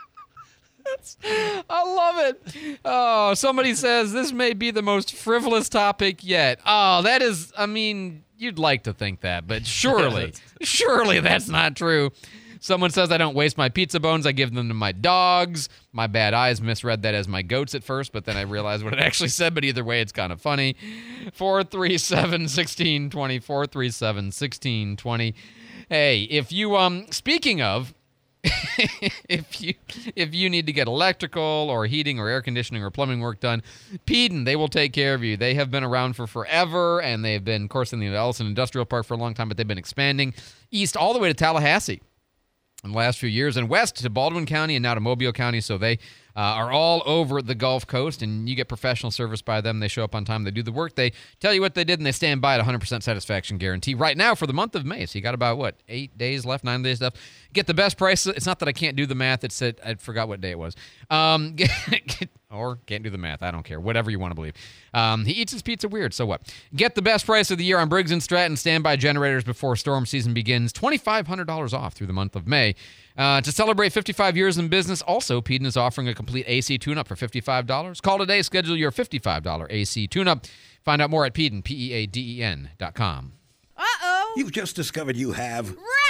I love it. Oh, somebody says this may be the most frivolous topic yet. Oh, that is, I mean, you'd like to think that, but surely, surely that's not true. Someone says I don't waste my pizza bones. I give them to my dogs. My bad eyes misread that as my goats at first, but then I realized what it actually said, but either way, it's kind of funny. four three seven, one six two zero, four three seven, one six two zero. Hey, if you, um, speaking of, if you if you need to get electrical or heating or air conditioning or plumbing work done, Peden, they will take care of you. They have been around for forever, and they've been, of course, in the Ellison Industrial Park for a long time, but they've been expanding east all the way to Tallahassee in the last few years, and west to Baldwin County and now to Mobile County, so they uh, are all over the Gulf Coast, and you get professional service by them. They show up on time, they do the work, they tell you what they did, and they stand by at one hundred percent satisfaction guarantee right now for the month of May. So you got about, what, eight days left, nine days left. Get the best price. It's not that I can't do the math. It's that I forgot what day it was. Um, get, get, or can't do the math. I don't care. Whatever you want to believe. Um, he eats his pizza weird, so what? Get the best price of the year on Briggs and Stratton standby generators before storm season begins. two thousand five hundred dollars off through the month of May. Uh, to celebrate fifty-five years in business, also, Peden is offering a complete A C tune-up for fifty-five dollars. Call today. Schedule your fifty-five dollars A C tune-up. Find out more at Peden, P E A D E N dot com. Uh-oh. You've just discovered you have... Rats!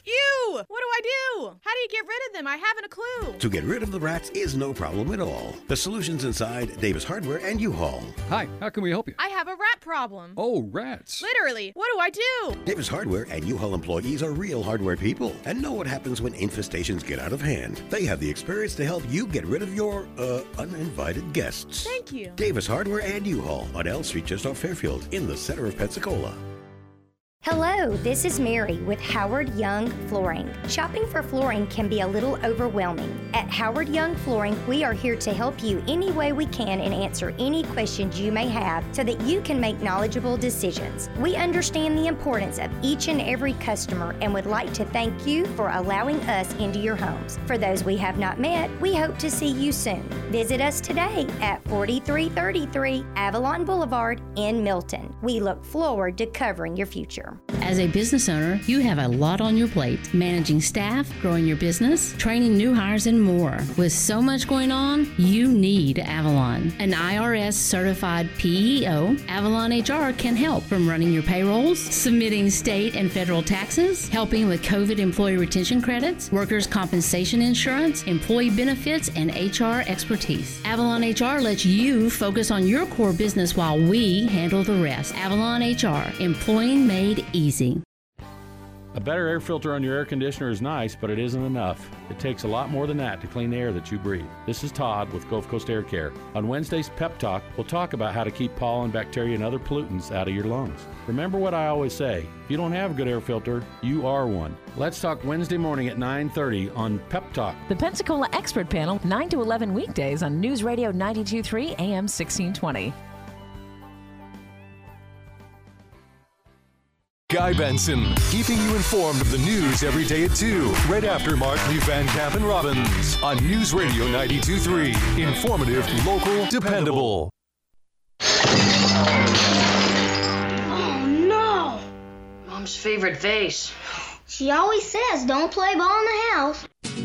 Ew! What do I do? How do you get rid of them? I haven't a clue. To get rid of the rats is no problem at all. The solution's inside Davis Hardware and U-Haul. Hi, how can we help you? I have a rat problem. Oh, rats. Literally. What do I do? Davis Hardware and U-Haul employees are real hardware people and know what happens when infestations get out of hand. They have the experience to help you get rid of your, uh, uninvited guests. Thank you. Davis Hardware and U-Haul on L Street just off Fairfield in the center of Pensacola. Hello, this is Mary with Howard Young Flooring. Shopping for flooring can be a little overwhelming. At Howard Young Flooring, we are here to help you any way we can and answer any questions you may have so that you can make knowledgeable decisions. We understand the importance of each and every customer and would like to thank you for allowing us into your homes. For those we have not met, we hope to see you soon. Visit us today at forty-three thirty-three Avalon Boulevard in Milton. We look forward to covering your future. As a business owner, you have a lot on your plate. Managing staff, growing your business, training new hires, and more. With so much going on, you need Avalon. An I R S certified P E O, Avalon H R can help from running your payrolls, submitting state and federal taxes, helping with COVID employee retention credits, workers' compensation insurance, employee benefits, and H R expertise. Avalon H R lets you focus on your core business while we handle the rest. Avalon H R, employing made easy. A better air filter on your air conditioner is nice, but it isn't enough. It takes a lot more than that to clean the air that you breathe. This is Todd with Gulf Coast Air Care. On Wednesday's Pep Talk, we'll talk about how to keep pollen, bacteria, and other pollutants out of your lungs. Remember what I always say, if you don't have a good air filter, you are one. Let's talk Wednesday morning at nine thirty on Pep Talk. The Pensacola Expert Panel, nine to eleven weekdays on News Radio ninety-two point three A M sixteen twenty. Guy Benson, keeping you informed of the news every day at two, right after Markley, Van Camp, and Robbins on News Radio ninety-two point three. Informative, local, dependable. Oh, no! Mom's favorite vase. She always says don't play ball in the house.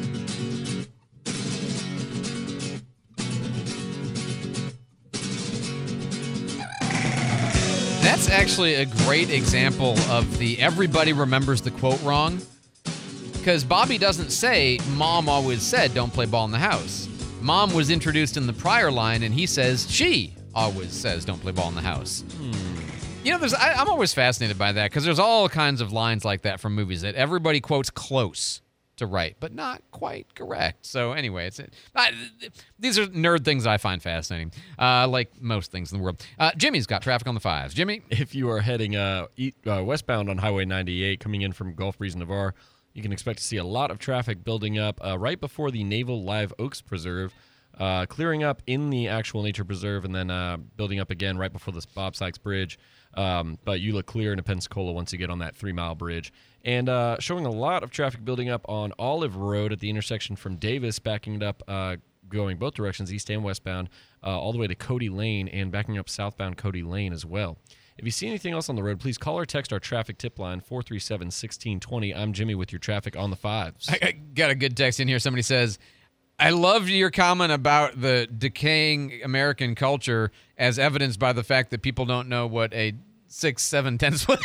That's actually a great example of the everybody remembers the quote wrong. Because Bobby doesn't say, Mom always said don't play ball in the house. Mom was introduced in the prior line, and he says she always says don't play ball in the house. Hmm. You know, there's I, I'm always fascinated by that, because there's all kinds of lines like that from movies that everybody quotes close to right, but not quite correct. So anyway, it's uh, these are nerd things I find fascinating, uh, like most things in the world. Uh, Jimmy's got traffic on the fives. Jimmy? If you are heading uh, east, uh, westbound on Highway ninety-eight, coming in from Gulf Breeze Navarre, you can expect to see a lot of traffic building up uh, right before the Naval Live Oaks Preserve, uh, clearing up in the actual nature preserve, and then uh, building up again right before this Bob Sykes Bridge. Um, but you look clear into Pensacola once you get on that three-mile bridge. And uh, showing a lot of traffic building up on Olive Road at the intersection from Davis, backing it up, uh, going both directions, east and westbound, uh, all the way to Cody Lane, and backing up southbound Cody Lane as well. If you see anything else on the road, please call or text our traffic tip line, four three seven, one six two zero. I'm Jimmy with your traffic on the fives. I, I got a good text in here. Somebody says, I loved your comment about the decaying American culture as evidenced by the fact that people don't know what a six, seven, ten split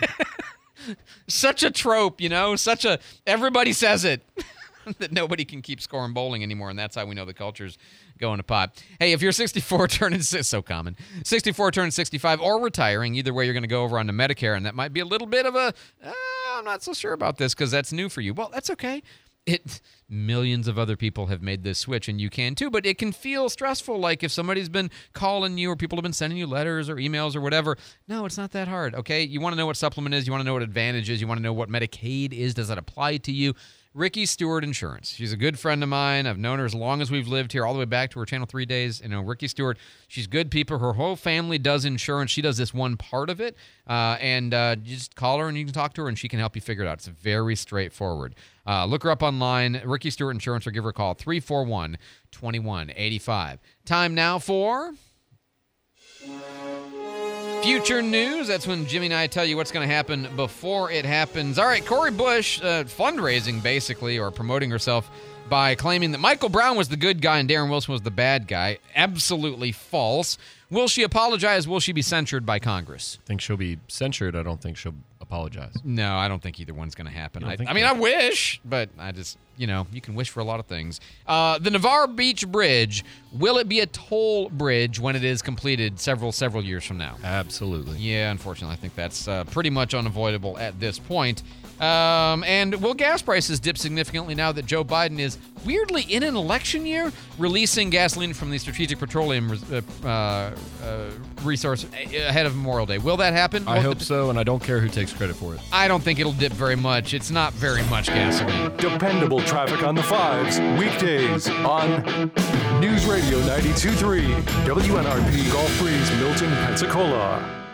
Such a trope, you know, such a, everybody says it, that nobody can keep scoring bowling anymore, and that's how we know the culture's going to pot. Hey, if you're sixty-four turning, so common, sixty-four turning sixty-five or retiring, either way you're going to go over onto Medicare, and that might be a little bit of a, uh, I'm not so sure about this because that's new for you. Well, that's okay. It millions of other people have made this switch, and you can too, but it can feel stressful, like if somebody's been calling you or people have been sending you letters or emails or whatever. No, it's not that hard, okay? You want to know what supplement is, you want to know what Advantage is, you want to know what Medicaid is, does that apply to you? Ricky Stewart Insurance. She's a good friend of mine. I've known her as long as we've lived here, all the way back to her Channel three days. You know, Ricky Stewart, she's good people. Her whole family does insurance. She does this one part of it. Uh, and uh, you just call her and you can talk to her and she can help you figure it out. It's very straightforward. Uh, look her up online, Ricky Stewart Insurance, or give her a call, three four one, two one eight five. Time now for Future News. That's when Jimmy and I tell you what's going to happen before it happens. All right, Cori Bush, uh, fundraising basically, or promoting herself by claiming that Michael Brown was the good guy and Darren Wilson was the bad guy. Absolutely false. Will she apologize? Will she be censured by Congress? I think she'll be censured. I don't think she'll apologize. No, I don't think either one's going to happen. You don't I, think I mean, so? I wish, but I just, you know, you can wish for a lot of things. Uh, the Navarre Beach Bridge, will it be a toll bridge when it is completed several, several years from now? Absolutely. Yeah, unfortunately, I think that's uh, pretty much unavoidable at this point. Um, and will gas prices dip significantly now that Joe Biden is weirdly in an election year releasing gasoline from the Strategic Petroleum uh, uh, resource ahead of Memorial Day? Will that happen? I Will hope the, so, and I don't care who takes credit for it. I don't think it'll dip very much. It's not very much gasoline. Dependable traffic on the fives, weekdays on News Radio ninety-two point three, W N R P, Gulf Breeze, Milton, Pensacola.